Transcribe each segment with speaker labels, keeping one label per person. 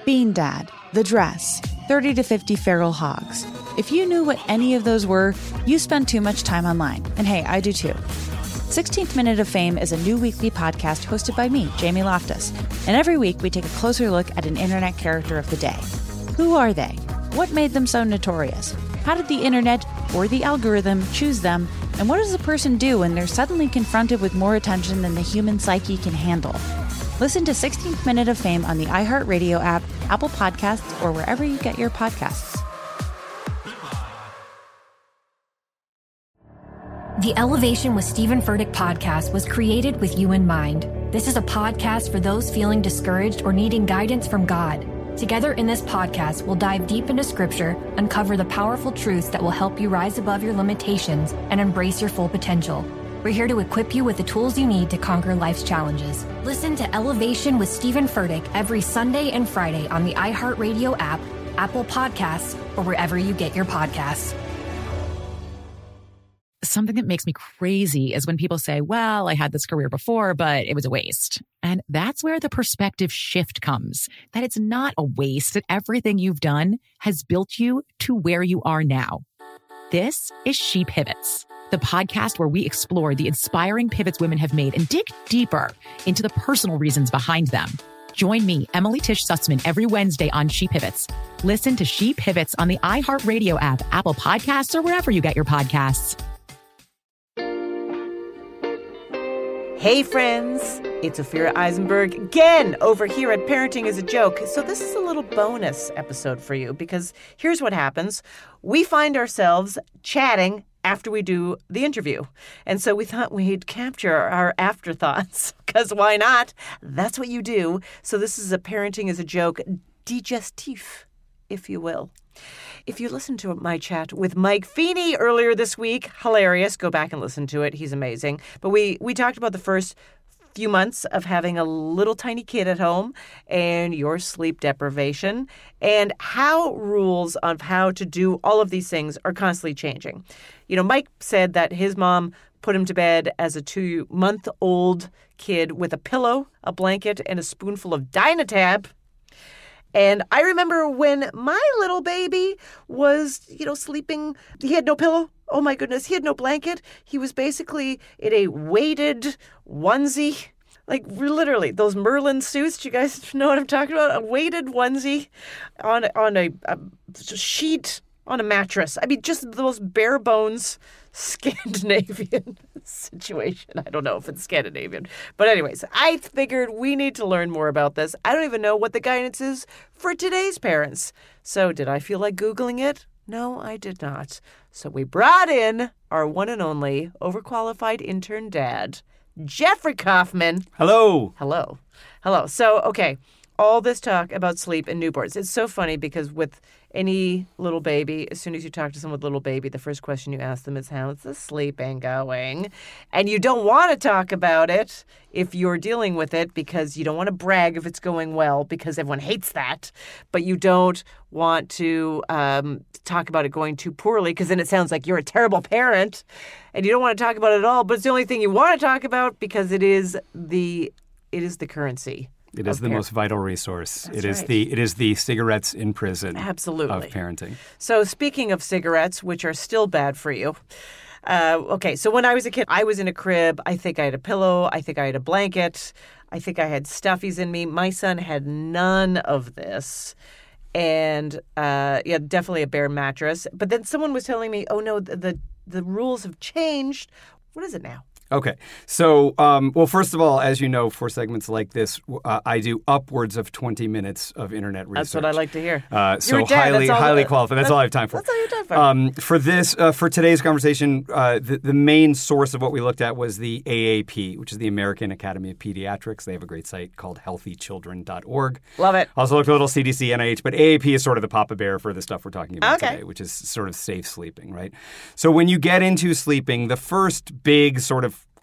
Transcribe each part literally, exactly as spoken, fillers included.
Speaker 1: Bean Dad, The Dress, thirty to fifty Feral Hogs. If you knew what any of those were, you spend too much time online. And hey, I do too. sixteenth Minute of Fame is a new weekly podcast hosted by me, Jamie Loftus. And every week we take a closer look at an internet character of the day. Who are they? What made them so notorious? How did the internet or the algorithm choose them? And what does a person do when they're suddenly confronted with more attention than the human psyche can handle? Listen to sixteenth Minute of Fame on the iHeartRadio app, Apple Podcasts, or wherever you get your podcasts.
Speaker 2: The Elevation with Stephen Furtick podcast was created with you in mind. This is a podcast for those feeling discouraged or needing guidance from God. Together in this podcast, we'll dive deep into Scripture, uncover the powerful truths that will help you rise above your limitations and embrace your full potential. We're here to equip you with the tools you need to conquer life's challenges. Listen to Elevation with Stephen Furtick every Sunday and Friday on the iHeartRadio app, Apple Podcasts, or wherever you get your podcasts.
Speaker 3: Something that makes me crazy is when people say, well, I had this career before, but it was a waste. And that's where the perspective shift comes, that it's not a waste, that everything you've done has built you to where you are now. This is She Pivots, the podcast where we explore the inspiring pivots women have made and dig deeper into the personal reasons behind them. Join me, Emily Tish Sussman, every Wednesday on She Pivots. Listen to She Pivots on the iHeartRadio app, Apple Podcasts, or wherever you get your podcasts.
Speaker 4: Hey friends, it's Ophira Eisenberg again over here at Parenting is a Joke. So this is a little bonus episode for you because here's what happens. We find ourselves chatting after we do the interview. And so we thought we'd capture our afterthoughts because why not? That's what you do. So this is a Parenting is a Joke digestif, if you will. If you listened to my chat with Mike Feeney earlier this week, hilarious. Go back and listen to it. He's amazing. But we, we talked about the first few months of having a little tiny kid at home and your sleep deprivation and how rules of how to do all of these things are constantly changing. You know, Mike said that his mom put him to bed as a two-month-old kid with a pillow, a blanket, and a spoonful of Dynatab. And I remember when my little baby was, you know, sleeping, he had no pillow. Oh, my goodness. He had no blanket. He was basically in a weighted onesie. Like, literally, those Merlin suits. Do you guys know what I'm talking about? A weighted onesie on, on a, a sheet on a mattress. I mean, just the most bare bones Scandinavian situation. I don't know if it's Scandinavian. But anyways, I figured we need to learn more about this. I don't even know what the guidance is for today's parents. So did I feel like Googling it? No, I did not. So we brought in our one and only overqualified intern dad, Jeffrey Kaufman.
Speaker 5: Hello.
Speaker 4: Hello. Hello. So, okay, all this talk about sleep and newborns. It's so funny because with any little baby, as soon as you talk to someone with a little baby, the first question you ask them is, how's the sleeping going? And you don't want to talk about it if you're dealing with it because you don't want to brag if it's going well because everyone hates that. But you don't want to um, talk about it going too poorly because then it sounds like you're a terrible parent. And you don't want to talk about it at all. But it's the only thing you want to talk about because it is the it is the currency.
Speaker 5: It is the most vital resource.
Speaker 4: That's
Speaker 5: it is
Speaker 4: right.
Speaker 5: the it is the cigarettes in prison
Speaker 4: Absolutely.
Speaker 5: Of parenting.
Speaker 4: So speaking of cigarettes, which are still bad for you. Uh, okay, so when I was a kid, I was in a crib. I think I had a pillow. I think I had a blanket. I think I had stuffies in me. My son had none of this. And uh, yeah, definitely a bare mattress. But then someone was telling me, oh, no, the the, the rules have changed. What is it now?
Speaker 5: Okay. So, um, well, first of all, as you know, for segments like this, uh, I do upwards of twenty minutes of internet research.
Speaker 4: That's what I like to hear.
Speaker 5: Uh, so
Speaker 4: You're a dad,
Speaker 5: highly,
Speaker 4: that's all-
Speaker 5: highly qualified. That's,
Speaker 4: that's-
Speaker 5: all I have time for.
Speaker 4: that's all you have time for.
Speaker 5: Um, for this, uh, for today's conversation, uh, the, the main source of what we looked at was the A A P, which is the American Academy of Pediatrics. They have a great site called healthy children dot org.
Speaker 4: Love it.
Speaker 5: Also looked a little C D C, N I H, but A A P is sort of the Papa Bear for the stuff we're talking about
Speaker 4: Okay.
Speaker 5: today, which is sort of safe sleeping, right? So when you get into sleeping, the first big sort of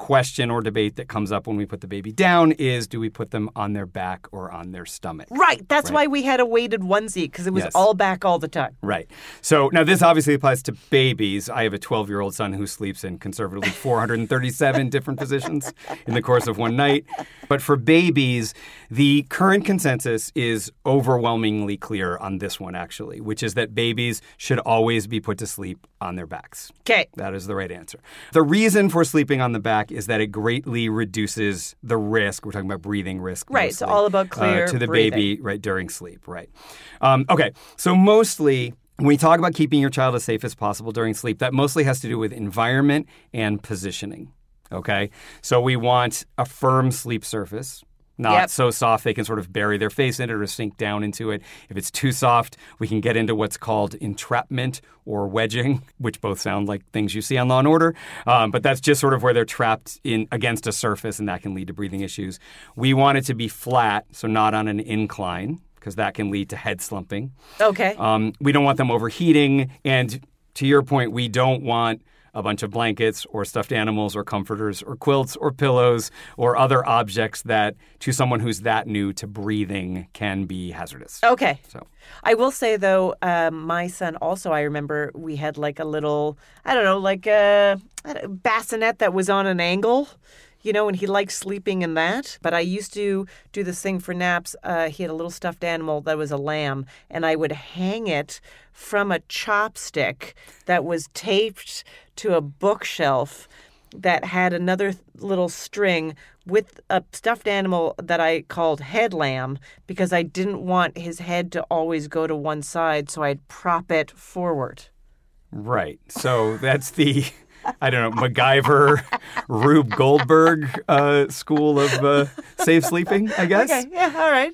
Speaker 5: question or debate that comes up when we put the baby down is, do we put them on their back or on their stomach?
Speaker 4: Right. That's
Speaker 5: Right.
Speaker 4: why we had a weighted onesie, because it was
Speaker 5: Yes.
Speaker 4: all back all the time.
Speaker 5: Right. So now this obviously applies to babies. I have a twelve-year-old son who sleeps in conservatively four hundred thirty-seven different positions in the course of one night. But for babies, the current consensus is overwhelmingly clear on this one, actually, which is that babies should always be put to sleep on their backs.
Speaker 4: Okay.
Speaker 5: That is the right answer. The reason for sleeping on the back is that it greatly reduces the risk. We're talking about breathing risk.
Speaker 4: Right. It's
Speaker 5: mostly,
Speaker 4: all about clear
Speaker 5: uh, to the
Speaker 4: breathing.
Speaker 5: baby, right, during sleep. Right. Um, okay. So mostly, when we talk about keeping your child as safe as possible during sleep, that mostly has to do with environment and positioning. Okay. So we want a firm sleep surface. Not
Speaker 4: Yep.
Speaker 5: so soft they can sort of bury their face in it or sink down into it. If it's too soft, we can get into what's called entrapment or wedging, which both sound like things you see on Law and Order. Um, but that's just sort of where they're trapped in against a surface, and that can lead to breathing issues. We want it to be flat, so not on an incline, because that can lead to head slumping.
Speaker 4: Okay.
Speaker 5: Um, we don't want them overheating. And to your point, we don't want a bunch of blankets or stuffed animals or comforters or quilts or pillows or other objects that, to someone who's that new to breathing, can be hazardous.
Speaker 4: Okay.
Speaker 5: So
Speaker 4: I will say, though, um, my son also, I remember we had like a little, I don't know, like a, a bassinet that was on an angle, you know, and he liked sleeping in that. But I used to do this thing for naps. Uh, he had a little stuffed animal that was a lamb, and I would hang it from a chopstick that was taped to a bookshelf that had another th- little string with a stuffed animal that I called head lamb, because I didn't want his head to always go to one side, so I'd prop it forward.
Speaker 5: right. So that's the, I don't know, MacGyver, Rube Goldberg uh, school of uh, safe sleeping, I guess.
Speaker 4: Okay, yeah, all right.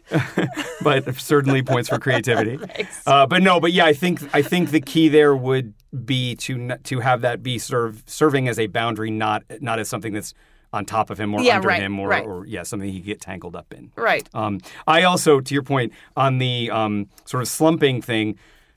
Speaker 5: But certainly points for creativity. Uh, but no, but yeah, I think I think the key there would be to n- to have that be serve, serving as a boundary, not not as something that's on top of him or
Speaker 4: Yeah,
Speaker 5: under
Speaker 4: right,
Speaker 5: him or,
Speaker 4: right.
Speaker 5: or yeah, something he could get tangled up in.
Speaker 4: Right.
Speaker 5: Um, I also, to your point, on the um, sort of slumping thing,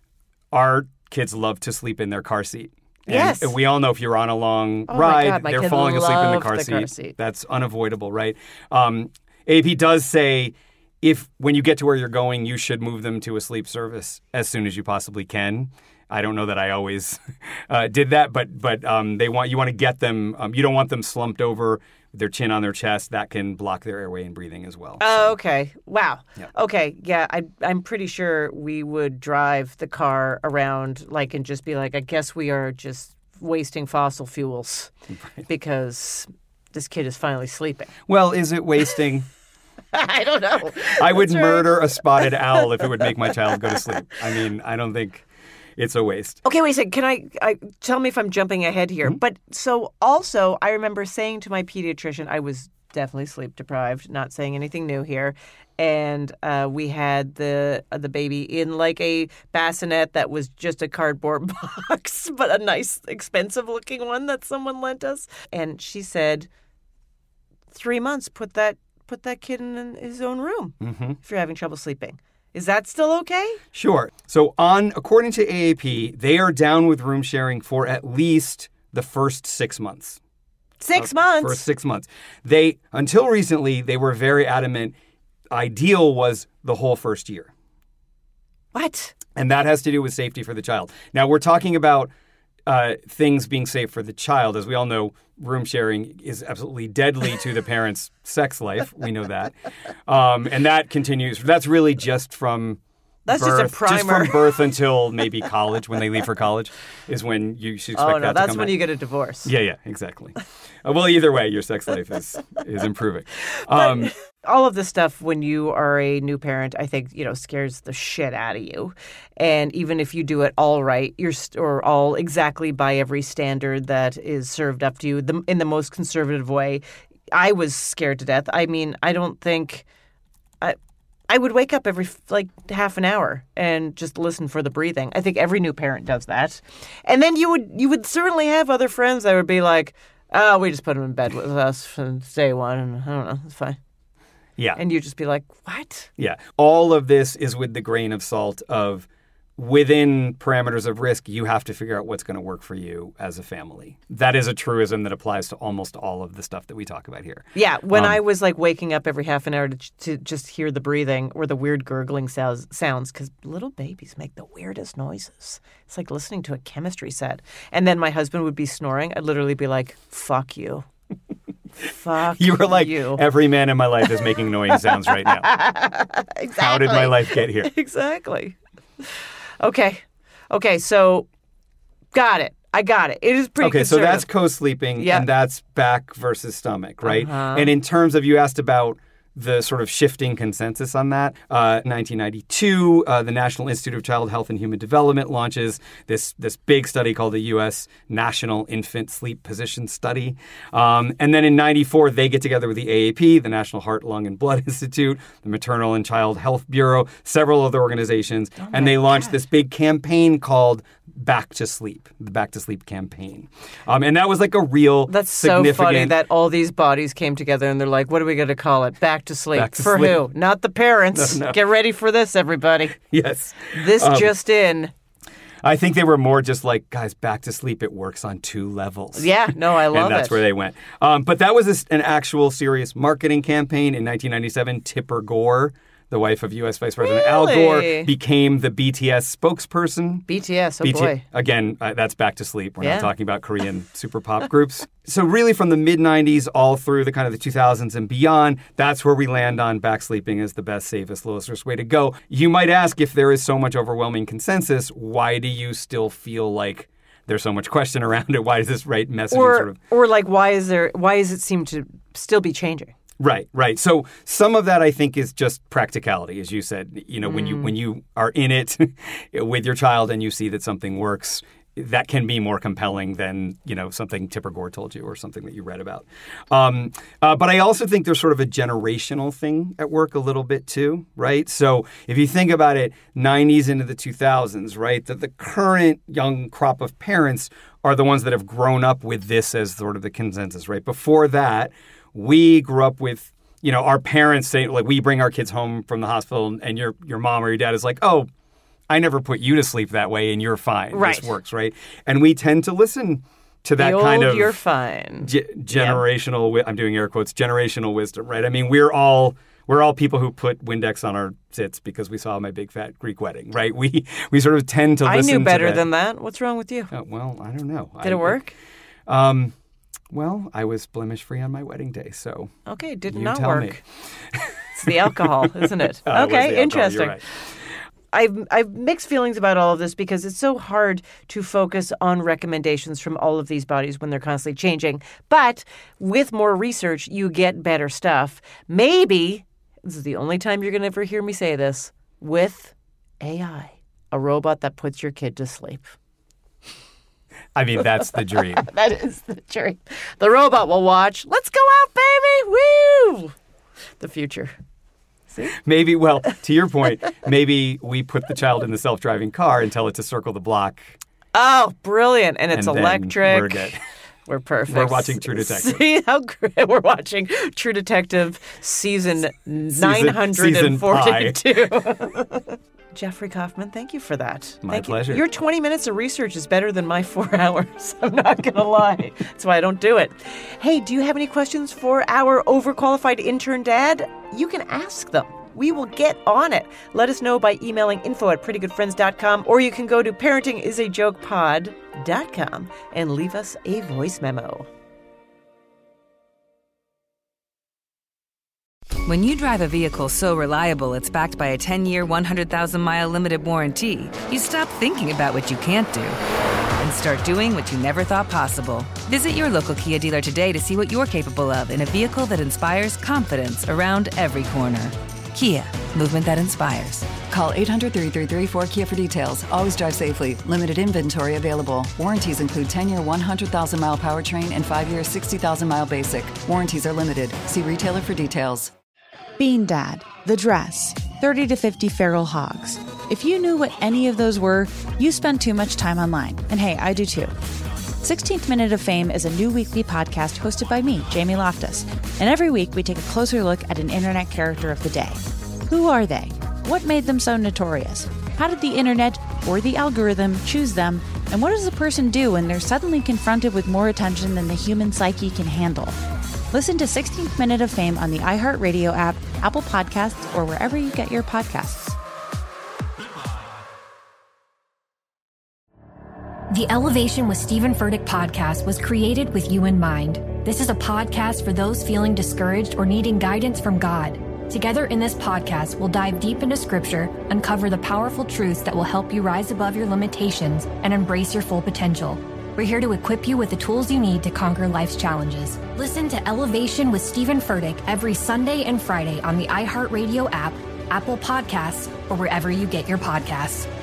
Speaker 5: our kids love to sleep in their car seat. And
Speaker 4: Yes.
Speaker 5: we all know if you're on a long
Speaker 4: Oh my
Speaker 5: ride,
Speaker 4: God, my
Speaker 5: they're
Speaker 4: kid
Speaker 5: falling asleep in the
Speaker 4: loved
Speaker 5: car,
Speaker 4: the
Speaker 5: seat.
Speaker 4: car seat.
Speaker 5: That's unavoidable, right? Um, A P does say if when you get to where you're going, you should move them to a sleep service as soon as you possibly can. I don't know that I always uh, did that, but but um, they want you want to get them. Um, you don't want them slumped over with their chin on their chest. That can block their airway and breathing as well.
Speaker 4: Oh, okay. Wow.
Speaker 5: Yeah.
Speaker 4: Okay. Yeah, I, I'm pretty sure we would drive the car around, like, and just be like, I guess we are just wasting fossil fuels because this kid is finally sleeping.
Speaker 5: Well, is it wasting?
Speaker 4: I don't know.
Speaker 5: I would
Speaker 4: That's right.
Speaker 5: murder a spotted owl if it would make my child go to sleep. I mean, I don't think it's a waste.
Speaker 4: Okay, wait a second. Can I, I tell me if I'm jumping ahead here?
Speaker 5: Mm-hmm.
Speaker 4: But so also, I remember saying to my pediatrician, I was definitely sleep deprived. Not saying anything new here, and uh, we had the uh, the baby in like a bassinet that was just a cardboard box, but a nice, expensive looking one that someone lent us. And she said, three months. Put that put that kid in his own room
Speaker 5: Mm-hmm.
Speaker 4: if you're having trouble sleeping. Is that still okay?
Speaker 5: Sure. So on according to A A P, they are down with room sharing for at least the first six months.
Speaker 4: Six
Speaker 5: Uh,
Speaker 4: months.
Speaker 5: For six months. They until recently they were very adamant. Ideal was the whole first year.
Speaker 4: What?
Speaker 5: And that has to do with safety for the child. Now, we're talking about uh, things being safe for the child. As we all know, room sharing is absolutely deadly to the parent's sex life. We know that. Um, and that continues. That's really just from
Speaker 4: That's just a
Speaker 5: birth,
Speaker 4: primer.
Speaker 5: from birth until maybe college, when they leave for college, is when you should expect
Speaker 4: Oh, no,
Speaker 5: that to
Speaker 4: that's
Speaker 5: come
Speaker 4: when
Speaker 5: back.
Speaker 4: you get a divorce.
Speaker 5: Yeah, yeah, exactly. Uh, well, either way, your sex life is, is improving. Um,
Speaker 4: All of this stuff, when you are a new parent, I think, you know, scares the shit out of you. And even if you do it all right, you're st- or all exactly by every standard that is served up to you the, in the most conservative way, I was scared to death. I mean, I don't think I, I would wake up every like half an hour and just listen for the breathing. I think every new parent does that. And then you would you would certainly have other friends that would be like, "Oh, we just put him in bed with us since day one, and I don't know, it's fine."
Speaker 5: yeah.
Speaker 4: And you just be like, what?
Speaker 5: Yeah. All of this is with the grain of salt of within parameters of risk, you have to figure out what's going to work for you as a family. That is a truism that applies to almost all of the stuff that we talk about here.
Speaker 4: Yeah, when
Speaker 5: Um,
Speaker 4: I was like waking up every half an hour to, to just hear the breathing or the weird gurgling sounds, sounds, because little babies make the weirdest noises. It's like listening to a chemistry set. And then my husband would be snoring. I'd literally be like, fuck you. Fuck
Speaker 5: You were like,
Speaker 4: you.
Speaker 5: every man in my life is making annoying sounds right now.
Speaker 4: Exactly.
Speaker 5: How did my life get here?
Speaker 4: Exactly. Okay. Okay, so got it. I got it. It is pretty
Speaker 5: Okay, so
Speaker 4: conservative.
Speaker 5: that's co-sleeping,
Speaker 4: Yeah.
Speaker 5: and that's back versus stomach, right?
Speaker 4: Uh-huh.
Speaker 5: And in terms of, you asked about the sort of shifting consensus on that. Uh, nineteen ninety-two, uh, the National Institute of Child Health and Human Development launches this this big study called the U S National Infant Sleep Position Study. Um, and then in ninety-four, they get together with the A A P, the National Heart, Lung, and Blood Institute, the Maternal and Child Health Bureau, several other organizations,
Speaker 4: Oh
Speaker 5: and they launched this big campaign called Back to Sleep, the Back to Sleep campaign. Um, and that was like a real
Speaker 4: That's so
Speaker 5: significant...
Speaker 4: funny that all these bodies came together and they're like, what are we going to call it? Back to sleep.
Speaker 5: Back to
Speaker 4: for
Speaker 5: sleep.
Speaker 4: who? Not the parents.
Speaker 5: No, no.
Speaker 4: Get ready for this, everybody.
Speaker 5: Yes.
Speaker 4: This
Speaker 5: Um,
Speaker 4: just in.
Speaker 5: I think they were more just like, guys, Back to Sleep, it works on two levels.
Speaker 4: Yeah, no, I love
Speaker 5: and that's
Speaker 4: it.
Speaker 5: where they went. Um, but that was a, an actual serious marketing campaign. In nineteen ninety-seven, Tipper Gore, the wife of U S Vice President Al Gore,
Speaker 4: Really?
Speaker 5: became the B T S spokesperson.
Speaker 4: B T S, oh
Speaker 5: B T
Speaker 4: boy.
Speaker 5: Again, uh, that's Back to Sleep. We're
Speaker 4: Yeah.
Speaker 5: not talking about Korean super pop groups. So really from the mid-nineties all through the kind of the two thousands and beyond, that's where we land on back sleeping as the best, safest, lowest risk way to go. You might ask, if there is so much overwhelming consensus, why do you still feel like there's so much question around it? Why does this right messaging
Speaker 4: Or,
Speaker 5: sort of...
Speaker 4: or like, why is there? Why does it seem to still be changing?
Speaker 5: Right, right. So some of that, I think, is just practicality, as you said. You know, when you when you are in it with your child and you see that something works, that can be more compelling than, you know, something Tipper Gore told you or something that you read about. Um, uh, but I also think there's sort of a generational thing at work a little bit too, right? So if you think about it, nineties into the two thousands, right, that the current young crop of parents are the ones that have grown up with this as sort of the consensus, right? Before that, we grew up with, you know, our parents saying, like, we bring our kids home from the hospital and your your mom or your dad is like, oh, I never put you to sleep that way and you're fine.
Speaker 4: Right.
Speaker 5: This works, right? And we tend to listen to that
Speaker 4: the
Speaker 5: kind
Speaker 4: old,
Speaker 5: of
Speaker 4: you're fine.
Speaker 5: ge- generational, wi- I'm doing air quotes, generational wisdom, right? I mean, we're all we're all people who put Windex on our zits because we saw My Big Fat Greek Wedding, right? We we sort of tend to
Speaker 4: I
Speaker 5: listen
Speaker 4: knew
Speaker 5: to
Speaker 4: better
Speaker 5: that.
Speaker 4: than that. What's wrong with you?
Speaker 5: Uh, well, I don't know.
Speaker 4: Did
Speaker 5: I,
Speaker 4: it work?
Speaker 5: Um, well, I was blemish-free on my wedding day, so
Speaker 4: Okay, did
Speaker 5: you
Speaker 4: not
Speaker 5: tell
Speaker 4: work.
Speaker 5: me.
Speaker 4: It's the alcohol, isn't it?
Speaker 5: Uh, it was the
Speaker 4: Okay,
Speaker 5: alcohol,
Speaker 4: interesting.
Speaker 5: you're right.
Speaker 4: I've I've mixed feelings about all of this because it's so hard to focus on recommendations from all of these bodies when they're constantly changing. But with more research, you get better stuff. Maybe, this is the only time you're going to ever hear me say this, with A I, a robot that puts your kid to sleep.
Speaker 5: I mean, that's the dream.
Speaker 4: That is the dream. The robot will watch. Let's go out, baby. Woo! The future. See?
Speaker 5: Maybe, well, to your point, maybe we put the child in the self-driving car and tell it to circle the block.
Speaker 4: Oh, brilliant. And it's
Speaker 5: and then
Speaker 4: electric.
Speaker 5: We're good.
Speaker 4: We're perfect.
Speaker 5: We're watching True Detective.
Speaker 4: See how great we're watching True Detective season, nine hundred forty-two. Jeffrey Kaufman, thank you for that.
Speaker 5: My
Speaker 4: thank
Speaker 5: pleasure.
Speaker 4: You. Your twenty minutes of research is better than my four hours. I'm not going to lie. That's why I don't do it. Hey, do you have any questions for our overqualified intern dad? You can ask them. We will get on it. Let us know by emailing info at pretty good friends dot com, or you can go to parenting is a joke pod dot com and leave us a voice memo.
Speaker 6: When you drive a vehicle so reliable it's backed by a ten-year, one hundred thousand mile limited warranty, you stop thinking about what you can't do and start doing what you never thought possible. Visit your local Kia dealer today to see what you're capable of in a vehicle that inspires confidence around every corner. Kia, movement that inspires.
Speaker 7: Call eight hundred, three three three, four K I A for details. Always drive safely. Limited inventory available. Warranties include ten-year, one hundred thousand mile powertrain and five-year, sixty thousand mile basic. Warranties are limited. See retailer for details.
Speaker 1: Bean Dad, The Dress, thirty to fifty Feral Hogs. If you knew what any of those were, you spend too much time online. And hey, I do too. sixteenth Minute of Fame is a new weekly podcast hosted by me, Jamie Loftus. And every week we take a closer look at an internet character of the day. Who are they? What made them so notorious? How did the internet or the algorithm choose them? And what does a person do when they're suddenly confronted with more attention than the human psyche can handle? Listen to sixteenth Minute of Fame on the iHeartRadio app, Apple Podcasts, or wherever you get your podcasts.
Speaker 2: The Elevation with Stephen Furtick podcast was created with you in mind. This is a podcast for those feeling discouraged or needing guidance from God. Together in this podcast, we'll dive deep into scripture, uncover the powerful truths that will help you rise above your limitations and embrace your full potential. We're here to equip you with the tools you need to conquer life's challenges. Listen to Elevation with Stephen Furtick every Sunday and Friday on the iHeartRadio app, Apple Podcasts, or wherever you get your podcasts.